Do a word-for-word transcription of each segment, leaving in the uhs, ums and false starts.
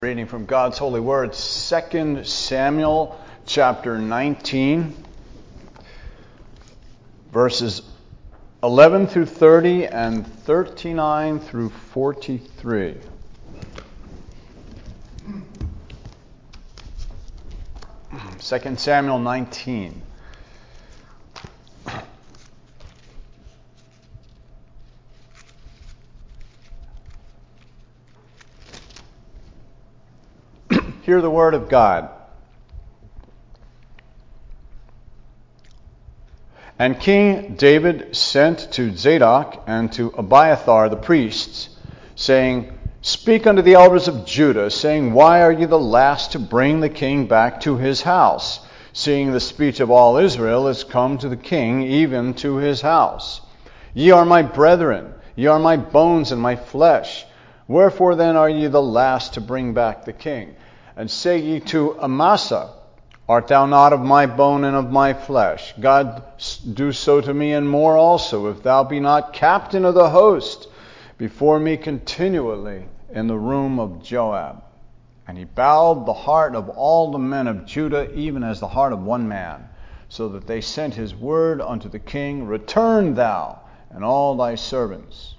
Reading from God's holy word, Second Samuel chapter nineteen, verses eleven through thirty and thirty-nine through forty-three. Second Samuel nineteen. Hear the word of God. And King David sent to Zadok and to Abiathar the priests, saying, Speak unto the elders of Judah, saying, Why are ye the last to bring the king back to his house, seeing the speech of all Israel is come to the king, even to his house? Ye are my brethren, ye are my bones and my flesh. Wherefore then are ye the last to bring back the king? And say ye to Amasa, Art thou not of my bone and of my flesh? God do so to me and more also, if thou be not captain of the host before me continually in the room of Joab. And he bowed the heart of all the men of Judah, even as the heart of one man, so that they sent his word unto the king, Return thou and all thy servants.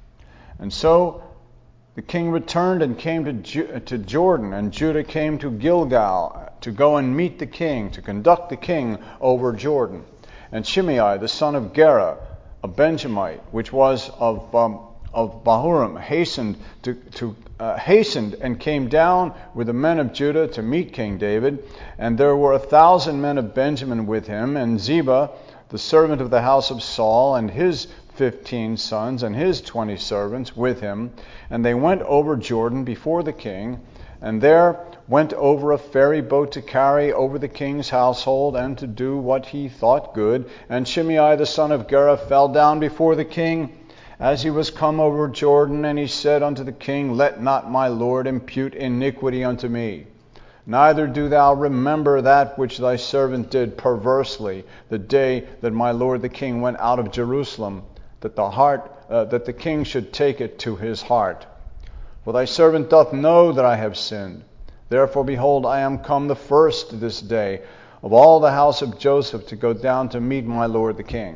And so the king returned and came to, Ju- to Jordan, and Judah came to Gilgal to go and meet the king, to conduct the king over Jordan. And Shimei, the son of Gera, a Benjamite, which was of um, of Bahurim, hastened to, to uh, hastened and came down with the men of Judah to meet King David. And there were a thousand men of Benjamin with him, and Ziba, the servant of the house of Saul, and his fifteen sons and his twenty servants with him, and they went over Jordan before the king, and there went over a ferry boat to carry over the king's household and to do what he thought good. And Shimei the son of Gera fell down before the king as he was come over Jordan, and he said unto the king, Let not my lord impute iniquity unto me. Neither do thou remember that which thy servant did perversely the day that my lord the king went out of Jerusalem, that the heart uh, that the king should take it to his heart. For thy servant doth know that I have sinned. Therefore, behold, I am come the first this day of all the house of Joseph to go down to meet my lord the king.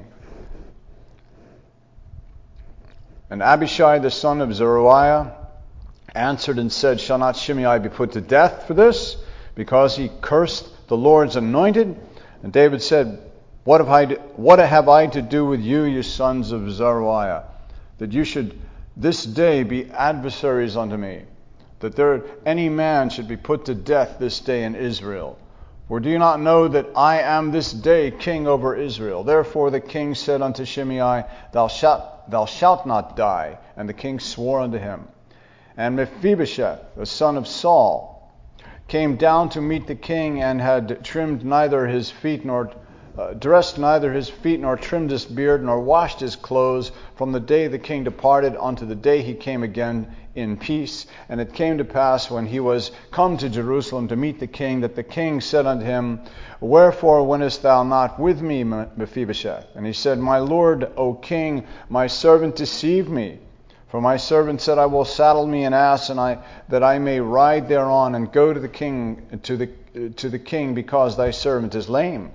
And Abishai the son of Zeruiah answered and said, Shall not Shimei be put to death for this, because he cursed the Lord's anointed? And David said, What have I to, what have I to do with you, you sons of Zeruiah, that you should this day be adversaries unto me, that there any man should be put to death this day in Israel? For do you not know that I am this day king over Israel? Therefore the king said unto Shimei, Thou shalt, thou shalt not die. And the king swore unto him. And Mephibosheth, the son of Saul, came down to meet the king, and had trimmed neither his feet nor Uh, dressed neither his feet, nor trimmed his beard, nor washed his clothes, from the day the king departed unto the day he came again in peace. And it came to pass, when he was come to Jerusalem to meet the king, that the king said unto him, Wherefore wentest thou not with me, Mephibosheth? And he said, My lord, O king, my servant deceived me. For my servant said, I will saddle me an ass, and I that I may ride thereon, and go to the king to the to the king, because thy servant is lame.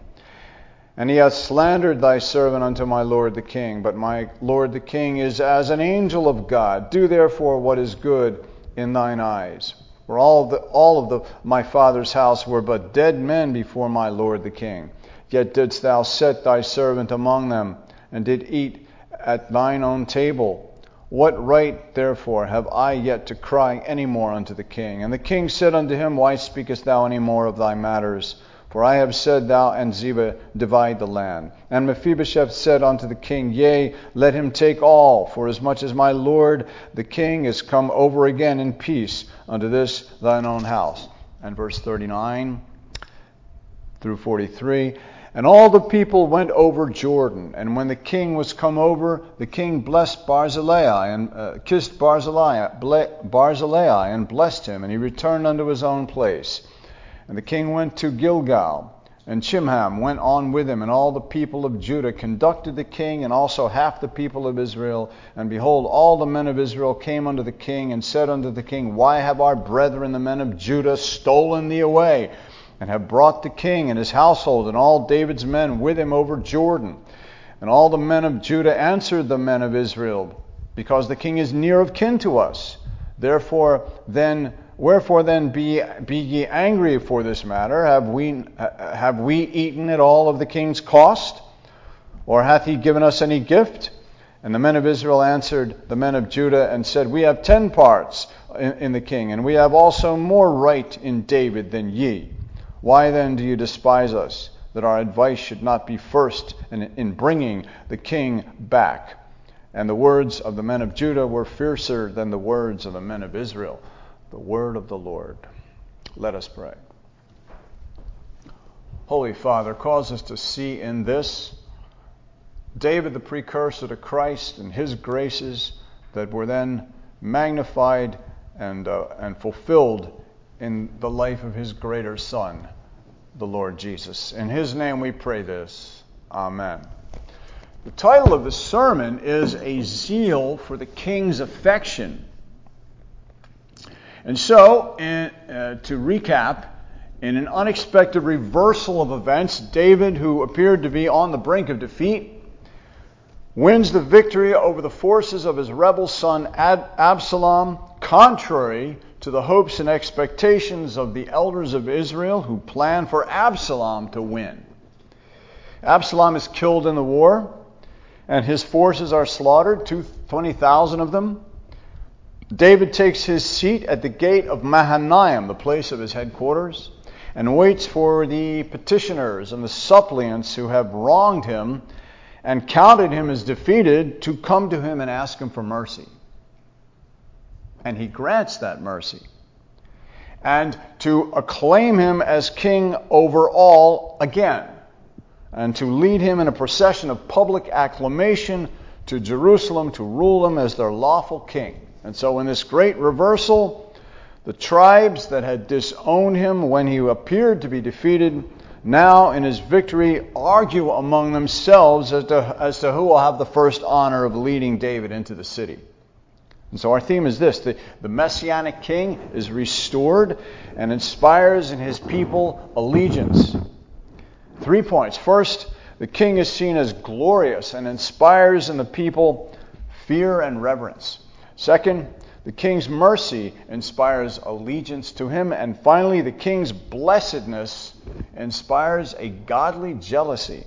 And he hath slandered thy servant unto my lord the king. But my lord the king is as an angel of God. Do therefore what is good in thine eyes. For all the all of the my father's house were but dead men before my lord the king. Yet didst thou set thy servant among them, and did eat at thine own table. What right therefore have I yet to cry any more unto the king? And the king said unto him, Why speakest thou any more of thy matters? For I have said, Thou and Ziba divide the land. And Mephibosheth said unto the king, Yea, let him take all, for as much as my lord the king is come over again in peace unto this thine own house. And verse thirty-nine through forty-three. And all the people went over Jordan. And when the king was come over, the king blessed Barzillai, and uh, kissed Barzillai, Barzillai, and blessed him. And he returned unto his own place. And the king went to Gilgal, And Chimham went on with him, and all the people of Judah conducted the king, and also half the people of Israel. And behold, all the men of Israel came unto the king, and said unto the king, Why have our brethren, the men of Judah, stolen thee away, and have brought the king and his household, and all David's men with him over Jordan? And all the men of Judah answered the men of Israel, Because the king is near of kin to us. Therefore then Wherefore then be, be ye angry for this matter? Have we, have we eaten at all of the king's cost? Or hath he given us any gift? And the men of Israel answered the men of Judah and said, We have ten parts in, in the king, and we have also more right in David than ye. Why then do you despise us, that our advice should not be first in, in bringing the king back? And the words of the men of Judah were fiercer than the words of the men of Israel. The word of the Lord. Let us pray. Holy Father, cause us to see in this David, the precursor to Christ, and his graces that were then magnified and, uh, and fulfilled in the life of his greater Son, the Lord Jesus. In his name we pray this. Amen. The title of the sermon is A Zeal for the King's Affection. And so, in, uh, to recap, in an unexpected reversal of events, David, who appeared to be on the brink of defeat, wins the victory over the forces of his rebel son Ab- Absalom, contrary to the hopes and expectations of the elders of Israel who planned for Absalom to win. Absalom is killed in the war, and his forces are slaughtered, twenty thousand of them. David takes his seat at the gate of Mahanaim, the place of his headquarters, and waits for the petitioners and the suppliants who have wronged him and counted him as defeated to come to him and ask him for mercy. And he grants that mercy. And to acclaim him as king over all again, and to lead him in a procession of public acclamation to Jerusalem to rule him as their lawful king. And so in this great reversal, the tribes that had disowned him when he appeared to be defeated, now in his victory argue among themselves as to, as to who will have the first honor of leading David into the city. And so our theme is this: the, the Messianic king is restored and inspires in his people allegiance. Three points. First, the king is seen as glorious and inspires in the people fear and reverence. Second, the king's mercy inspires allegiance to him. And finally, the king's blessedness inspires a godly jealousy.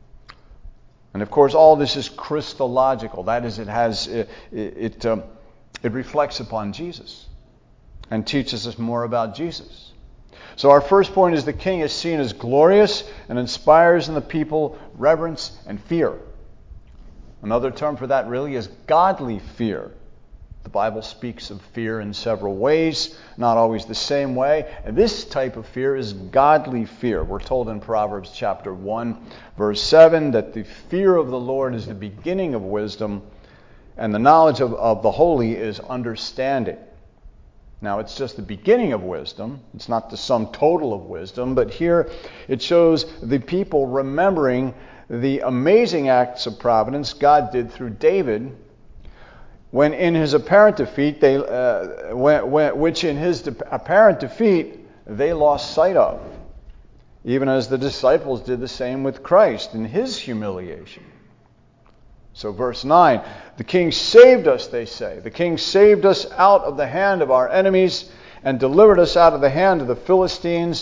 And of course, all this is Christological. That is, it has it it, um, it reflects upon Jesus and teaches us more about Jesus. So our first point is the king is seen as glorious and inspires in the people reverence and fear. Another term for that really is godly fear. The Bible speaks of fear in several ways, not always the same way. And this type of fear is godly fear. We're told in Proverbs chapter one, verse seven, that the fear of the Lord is the beginning of wisdom, and the knowledge of, of the holy is understanding. Now, it's just the beginning of wisdom. It's not the sum total of wisdom, but here it shows the people remembering the amazing acts of providence God did through David, when in his apparent defeat, they, uh, when, when, which in his de- apparent defeat they lost sight of, even as the disciples did the same with Christ in his humiliation. So verse nine, the king saved us, they say. The king saved us out of the hand of our enemies and delivered us out of the hand of the Philistines.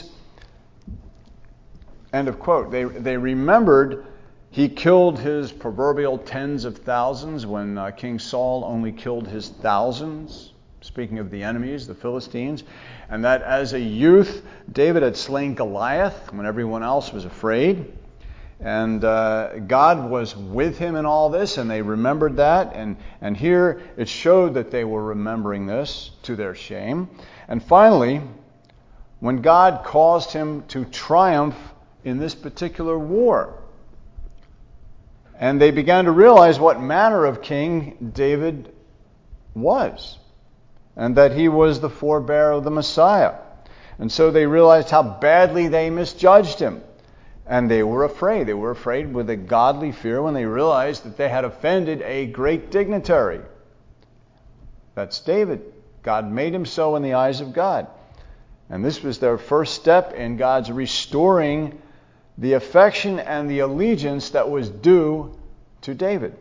End of quote. They, they remembered he killed his proverbial tens of thousands when uh, King Saul only killed his thousands, speaking of the enemies, the Philistines, and that as a youth, David had slain Goliath when everyone else was afraid. And uh, God was with him in all this, and they remembered that. And, and here it showed that they were remembering this to their shame. And finally, when God caused him to triumph in this particular war, and they began to realize what manner of king David was, and that he was the forebearer of the Messiah. And so they realized how badly they misjudged him, And they were afraid. They were afraid with a godly fear when they realized that they had offended a great dignitary. That's David. God made him so in the eyes of God. And this was their first step in God's restoring the affection and the allegiance that was due to David.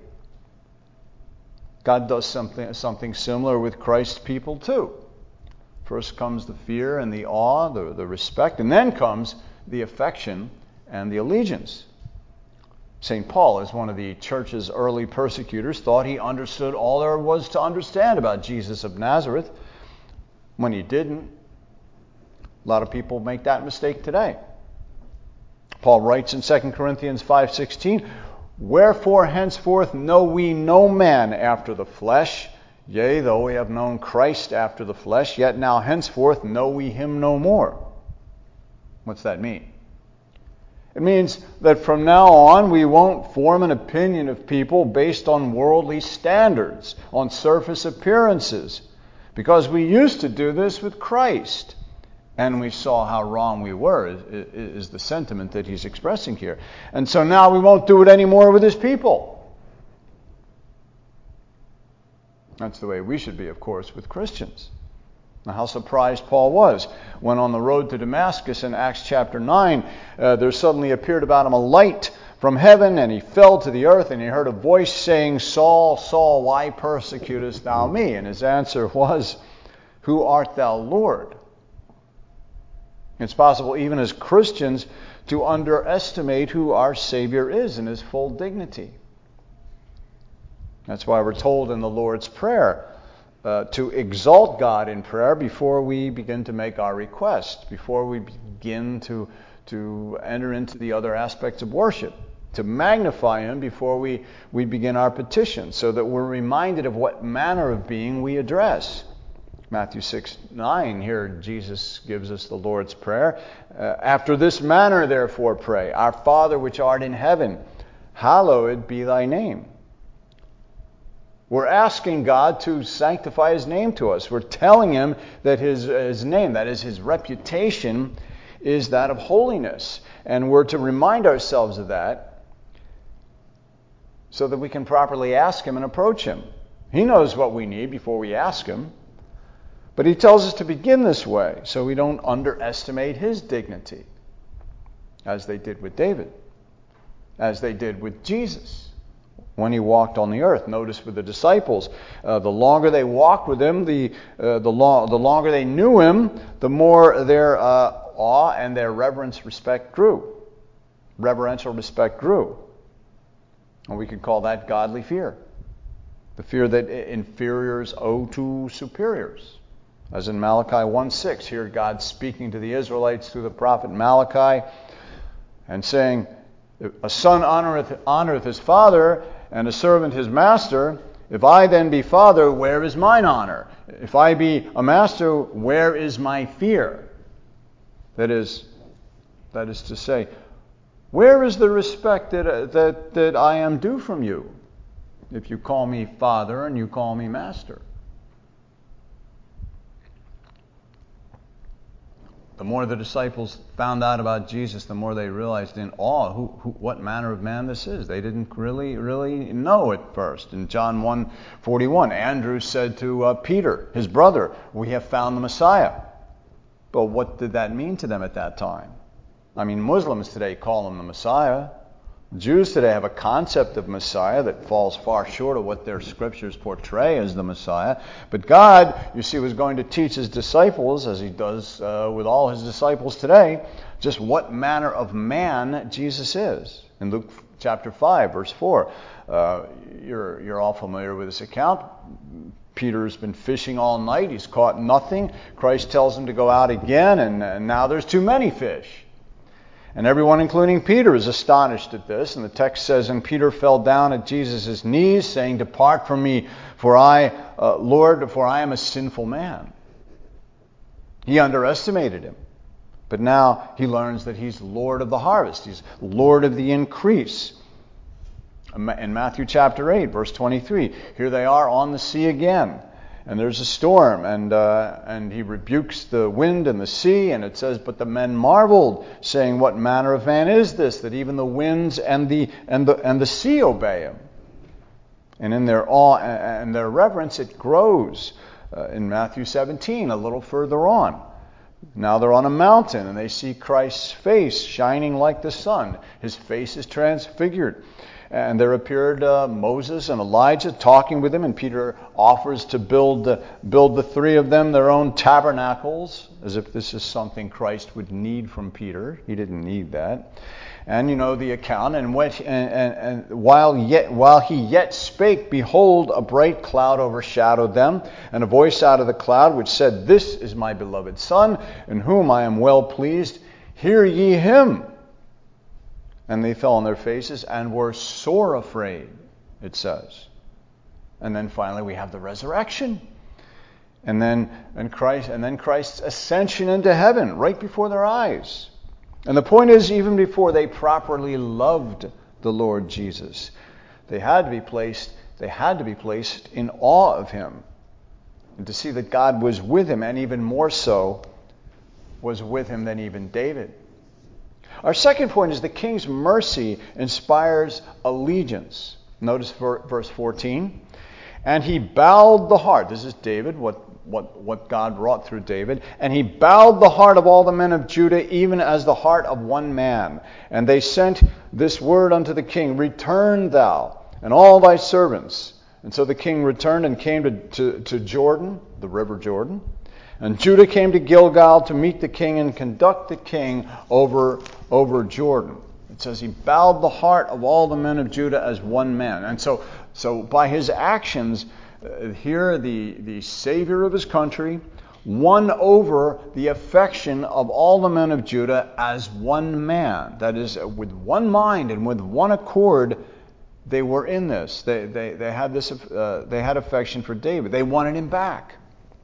God does something, something similar with Christ's people too. First comes the fear and the awe, the, the respect, and then comes the affection and the allegiance. Saint Paul, as one of the church's early persecutors, thought he understood all there was to understand about Jesus of Nazareth when he didn't. A lot of people make that mistake today. Paul writes in Second Corinthians five sixteen, "Wherefore henceforth know we no man after the flesh. Yea, though we have known Christ after the flesh, yet now henceforth know we him no more." What's that mean? It means that from now on we won't form an opinion of people based on worldly standards, on surface appearances, because we used to do this with Christ. And we saw how wrong we were, is, is the sentiment that he's expressing here. And so now we won't do it anymore with his people. That's the way we should be, of course, with Christians. Now, how surprised Paul was when on the road to Damascus in Acts chapter nine, uh, there suddenly appeared about him a light from heaven, and he fell to the earth, and he heard a voice saying, "Saul, Saul, why persecutest thou me?" And his answer was, "Who art thou, Lord?" It's possible, even as Christians, to underestimate who our Savior is in his full dignity. That's why we're told in the Lord's Prayer uh, to exalt God in prayer before we begin to make our request, before we begin to, to enter into the other aspects of worship, to magnify him before we, we begin our petition, so that we're reminded of what manner of being we address. Matthew six nine, here Jesus gives us the Lord's Prayer. Uh, After this manner, therefore, pray, Our Father which art in heaven, hallowed be thy name. We're asking God to sanctify his name to us. We're telling him that his, his name, that is his reputation, is that of holiness. And we're to remind ourselves of that so that we can properly ask him and approach him. He knows what we need before we ask him. But he tells us to begin this way so we don't underestimate his dignity, as they did with David, as they did with Jesus when he walked on the earth. Notice with the disciples, uh, the longer they walked with him, the uh, the, lo- the longer they knew him, the more their uh, awe and their reverence respect grew. Reverential respect grew. And we could call that godly fear. The fear that inferiors owe to superiors. As in Malachi one six, here God speaking to the Israelites through the prophet Malachi and saying, "A son honoreth, honoreth his father, and a servant his master. If I then be father, where is mine honor? If I be a master, where is my fear?" That is, that is to say, where is the respect that, that, that I am due from you if you call me father and you call me master? The more the disciples found out about Jesus, the more they realized in awe who, who, what manner of man this is. They didn't really, really know at first. In John one forty-one, Andrew said to uh, Peter, his brother, "We have found the Messiah." But what did that mean to them at that time? I mean, Muslims today call him the Messiah. Jews today have a concept of Messiah that falls far short of what their scriptures portray as the Messiah. But God, you see, was going to teach his disciples, as he does uh, with all his disciples today, just what manner of man Jesus is. In Luke chapter five, verse four, uh, you're, you're all familiar with this account. Peter's been fishing all night. He's caught nothing. Christ tells him to go out again, and, and now there's too many fish. And everyone, including Peter, is astonished at this. And the text says, "And Peter fell down at Jesus' knees, saying, Depart from me, for I, uh, Lord, for I am a sinful man." He underestimated him. But now he learns that he's Lord of the harvest. He's Lord of the increase. In Matthew chapter eight, verse twenty-three, here they are on the sea again. And there's a storm, and uh, and he rebukes the wind and the sea, and it says, but the men marveled, saying, what manner of man is this, that even the winds and the and the and the sea obey him? And in their awe and their reverence, it grows. Uh, in Matthew seventeen, a little further on. Now they're on a mountain, and they see Christ's face shining like the sun. His face is transfigured. And there appeared uh, Moses and Elijah talking with him, and Peter offers to build uh, build the three of them their own tabernacles, as if this is something Christ would need from Peter. He didn't need that. And you know the account. And, when, and, and, and while yet while he yet spake, behold, a bright cloud overshadowed them, and a voice out of the cloud which said, this is my beloved Son, in whom I am well pleased. Hear ye him. And they fell on their faces and were sore afraid, it says. And then finally we have the resurrection. And then and Christ and then Christ's ascension into heaven right before their eyes. And the point is, even before they properly loved the Lord Jesus, they had to be placed, they had to be placed in awe of him. And to see that God was with him, and even more so, was with him than even David. Our second point is the king's mercy inspires allegiance. Notice verse fourteen. And he bowed the heart. This is David, what, what, what God wrought through David. And he bowed the heart of all the men of Judah, even as the heart of one man. And they sent this word unto the king, return thou, and all thy servants. And so the king returned and came to, to, to Jordan, the river Jordan. And Judah came to Gilgal to meet the king and conduct the king over, over Jordan. It says he bowed the heart of all the men of Judah as one man. And so, so by his actions, uh, here the, the savior of his country won over the affection of all the men of Judah as one man. That is, with one mind and with one accord, they were in this. They, they, they, had, this uh, they had affection for David. They wanted him back.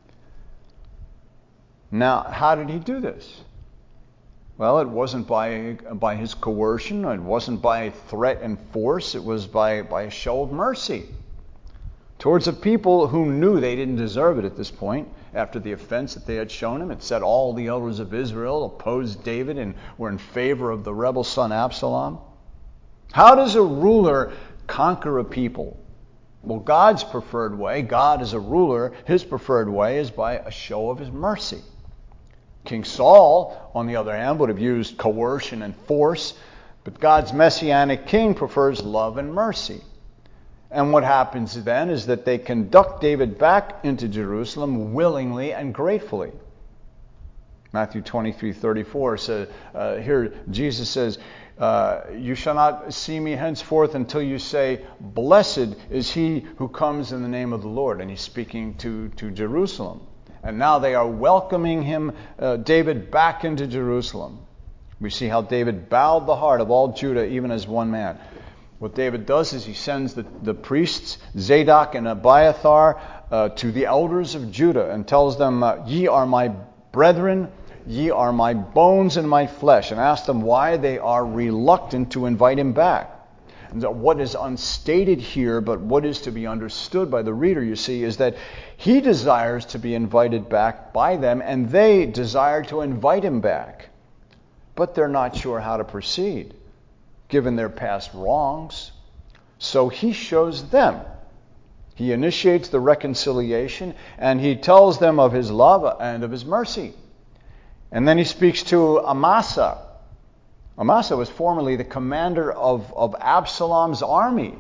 Now, how did he do this? Well, it wasn't by by his coercion. It wasn't by threat and force. It was by, by a show of mercy towards a people who knew they didn't deserve it at this point after the offense that they had shown him. It said all the elders of Israel opposed David and were in favor of the rebel son Absalom. How does a ruler conquer a people? Well, God's preferred way, God as a ruler, his preferred way is by a show of his mercy. King Saul, on the other hand, would have used coercion and force, but God's messianic king prefers love and mercy. And what happens then is that they conduct David back into Jerusalem willingly and gratefully. Matthew twenty-three thirty-four says, uh, here Jesus says, uh, you shall not see me henceforth until you say, blessed is he who comes in the name of the Lord. And he's speaking to, to Jerusalem. And now they are welcoming him, uh, David, back into Jerusalem. We see how David bowed the heart of all Judah, even as one man. What David does is he sends the, the priests, Zadok and Abiathar, uh, to the elders of Judah and tells them, uh, ye are my brethren, ye are my bones and my flesh, and asks them why they are reluctant to invite him back. And what is unstated here, but what is to be understood by the reader, you see, is that he desires to be invited back by them, and they desire to invite him back. But they're not sure how to proceed, given their past wrongs. So he shows them. He initiates the reconciliation, and he tells them of his love and of his mercy. And then he speaks to Amasa. Amasa was formerly the commander of, of Absalom's army.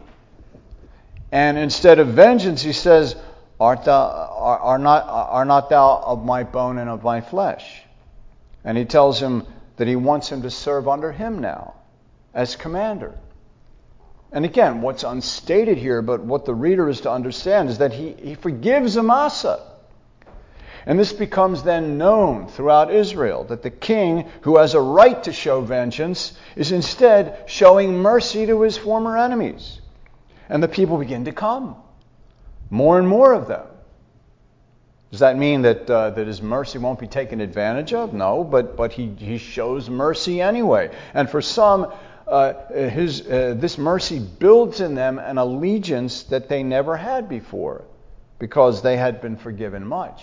And instead of vengeance, he says, Art thou, are, are, not, are not thou of my bone and of my flesh? And he tells him that he wants him to serve under him now as commander. And again, what's unstated here, but what the reader is to understand, is that he, he forgives Amasa. And this becomes then known throughout Israel, that the king, who has a right to show vengeance, is instead showing mercy to his former enemies. And the people begin to come. More and more of them. Does that mean that uh, that his mercy won't be taken advantage of? No, but, but he, he shows mercy anyway. And for some, uh, his uh, this mercy builds in them an allegiance that they never had before. because they had been forgiven much.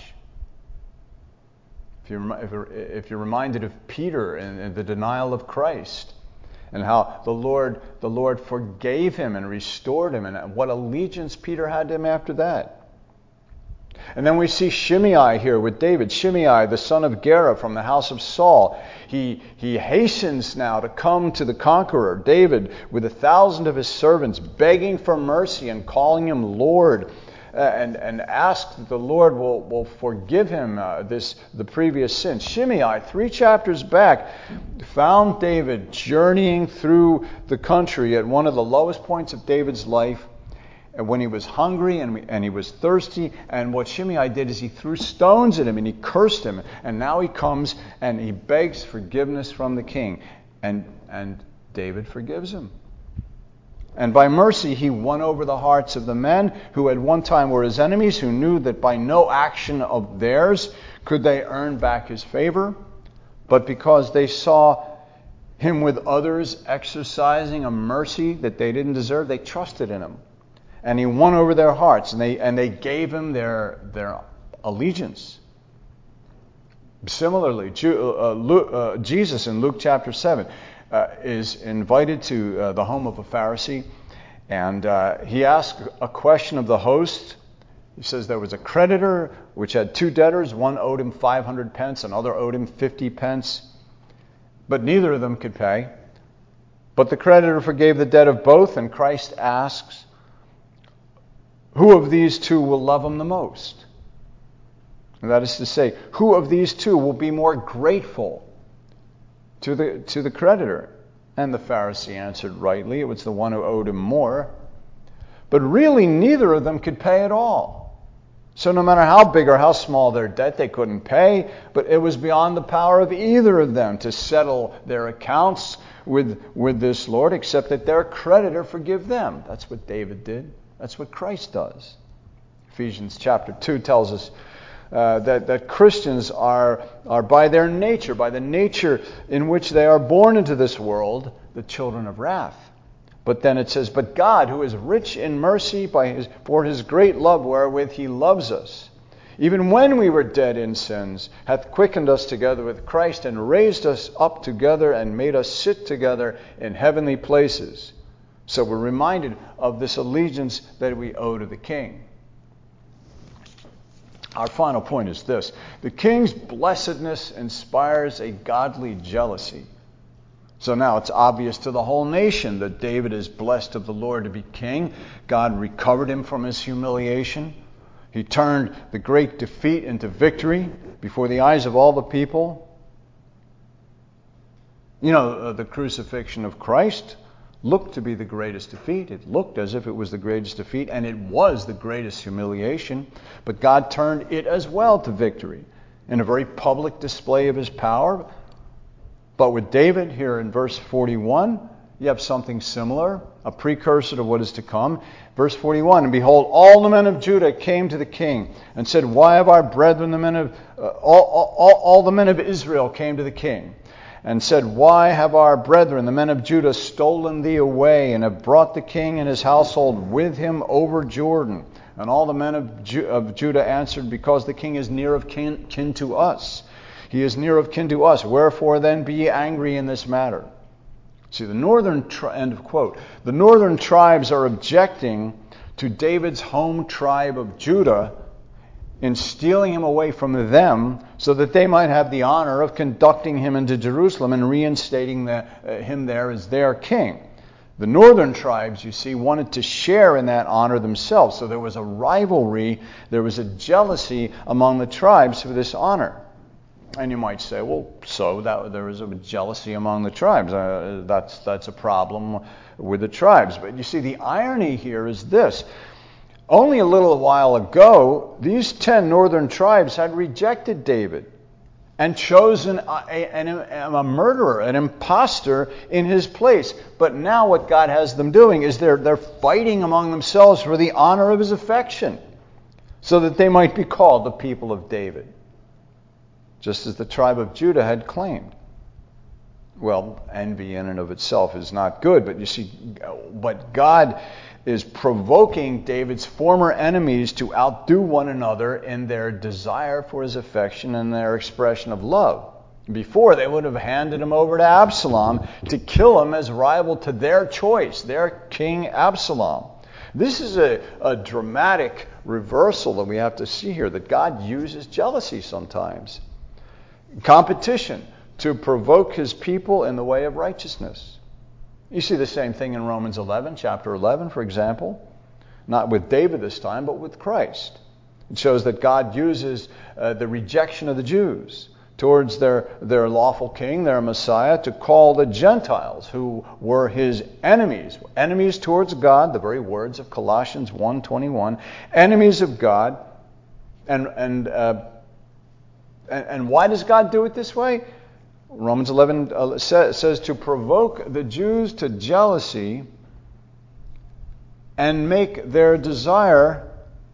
If you're, if you're reminded of Peter and the denial of Christ, and how the Lord, the Lord forgave him and restored him, and what allegiance Peter had to him after that. And then we see Shimei here with David. Shimei, the son of Gera from the house of Saul. He, he hastens now to come to the conqueror, David, with a thousand of his servants, begging for mercy and calling him Lord, uh, and, and ask that the Lord will, will forgive him uh, this the previous sin. Shimei, three chapters back, found David journeying through the country at one of the lowest points of David's life, and when he was hungry and, and he was thirsty. And what Shimei did is he threw stones at him and he cursed him. And now he comes and he begs forgiveness from the king. And, and David forgives him. And by mercy he won over the hearts of the men who at one time were his enemies, who knew that by no action of theirs could they earn back his favor. But because they saw him with others exercising a mercy that they didn't deserve, they trusted in him. And he won over their hearts, and they and they gave him their their allegiance. Similarly, Ju- uh, Luke, uh, Jesus in Luke chapter seven uh, is invited to uh, the home of a Pharisee, and uh, he asks a question of the host. He says there was a creditor which had two debtors. One owed him five hundred pence, another owed him fifty pence, but neither of them could pay. But the creditor forgave the debt of both, and Christ asks, who of these two will love him the most? And that is to say, who of these two will be more grateful to the to the creditor? And the Pharisee answered rightly, it was the one who owed him more. But really, neither of them could pay at all. So no matter how big or how small their debt, they couldn't pay. But it was beyond the power of either of them to settle their accounts with, with this Lord, except that their creditor forgive them. That's what David did. That's what Christ does. Ephesians chapter two tells us uh, that, that Christians are, are by their nature, by the nature in which they are born into this world, the children of wrath. But then it says, but God, who is rich in mercy by his, for his great love wherewith he loves us, even when we were dead in sins, hath quickened us together with Christ, and raised us up together, and made us sit together in heavenly places. So we're reminded of this allegiance that we owe to the king. Our final point is this. The king's blessedness inspires a godly jealousy. So now it's obvious to the whole nation that David is blessed of the Lord to be king. God recovered him from his humiliation. He turned the great defeat into victory before the eyes of all the people. You know, uh, the crucifixion of Christ looked to be the greatest defeat. It looked as if it was the greatest defeat, and it was the greatest humiliation. But God turned it as well to victory in a very public display of his power. But with David, here in verse forty-one, you have something similar, a precursor to what is to come. Verse forty-one, and behold, all the men of Judah came to the king and said, why have our brethren, the men of uh, all, all, all the men of Israel came to the king and said, why have our brethren, the men of Judah, stolen thee away, and have brought the king and his household with him over Jordan? And all the men of, Ju- of Judah answered, because the king is near of kin, kin to us. He is near of kin to us. Wherefore then be ye angry in this matter? See, the northern, tri- end of quote, the northern tribes are objecting to David's home tribe of Judah in stealing him away from them so that they might have the honor of conducting him into Jerusalem and reinstating the, uh, him there as their king. The northern tribes, you see, wanted to share in that honor themselves. So there was a rivalry, there was a jealousy among the tribes for this honor. And you might say, well, so that there is a jealousy among the tribes. Uh, that's that's a problem with the tribes. But you see, the irony here is this. Only a little while ago, these ten northern tribes had rejected David and chosen a, a, a murderer, an imposter in his place. But now what God has them doing is they're, they're fighting among themselves for the honor of his affection, so that they might be called the people of David, just as the tribe of Judah had claimed. Well, envy in and of itself is not good, but you see, but God is provoking David's former enemies to outdo one another in their desire for his affection and their expression of love. Before, they would have handed him over to Absalom to kill him as rival to their choice, their king Absalom. This is a, a dramatic reversal that we have to see here, that God uses jealousy sometimes. Competition to provoke his people in the way of righteousness. You see the same thing in Romans eleven, chapter eleven, for example. Not with David this time, but with Christ. It shows that God uses uh, the rejection of the Jews towards their, their lawful king, their Messiah, to call the Gentiles, who were his enemies, enemies towards God, the very words of Colossians one twenty-one, enemies of God. And, and, uh, and, and why does God do it this way? Romans eleven uh, says, says to provoke the Jews to jealousy and make their desire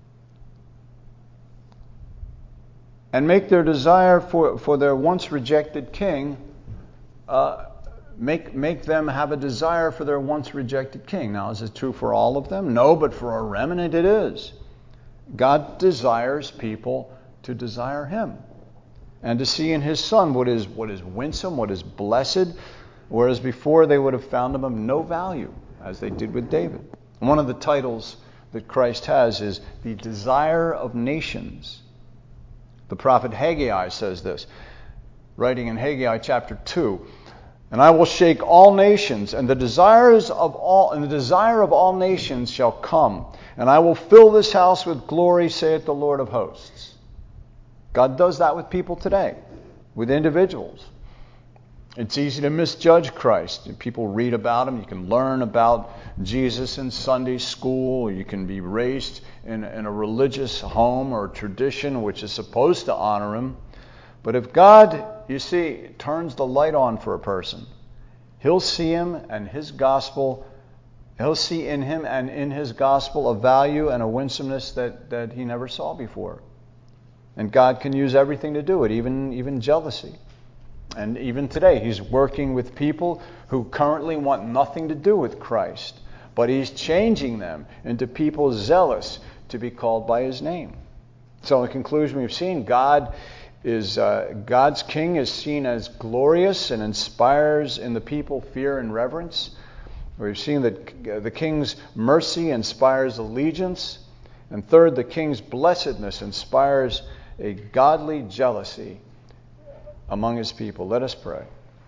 and make their desire for, for their once rejected king, uh, make make them have a desire for their once rejected king. Now, is it true for all of them? No, but for a remnant it is. God desires people to desire him and to see in his Son what is what is winsome, what is blessed, whereas before they would have found him of no value, as they did with David. One of the titles that Christ has is the desire of nations. The prophet Haggai says this, writing in Haggai chapter two, "And I will shake all nations, and the desires of all and the desire of all nations shall come, and I will fill this house with glory, saith the Lord of hosts." God does that with people today, with individuals. It's easy to misjudge Christ. People read about him. You can learn about Jesus in Sunday school. You can be raised in, in a religious home or tradition which is supposed to honor him. But if God, you see, turns the light on for a person, he'll see him and his gospel, he'll see in him and in his gospel a value and a winsomeness that, that he never saw before. And God can use everything to do it, even, even jealousy. And even today, he's working with people who currently want nothing to do with Christ. But he's changing them into people zealous to be called by his name. So in conclusion, we've seen God is uh, God's king is seen as glorious and inspires in the people fear and reverence. We've seen that the king's mercy inspires allegiance. And third, the king's blessedness inspires a godly jealousy among his people. Let us pray.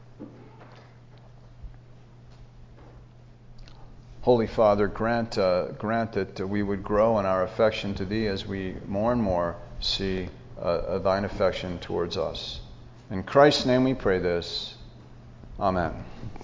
Holy Father, grant uh, grant that we would grow in our affection to thee as we more and more see uh, thine affection towards us. In Christ's name we pray this. Amen.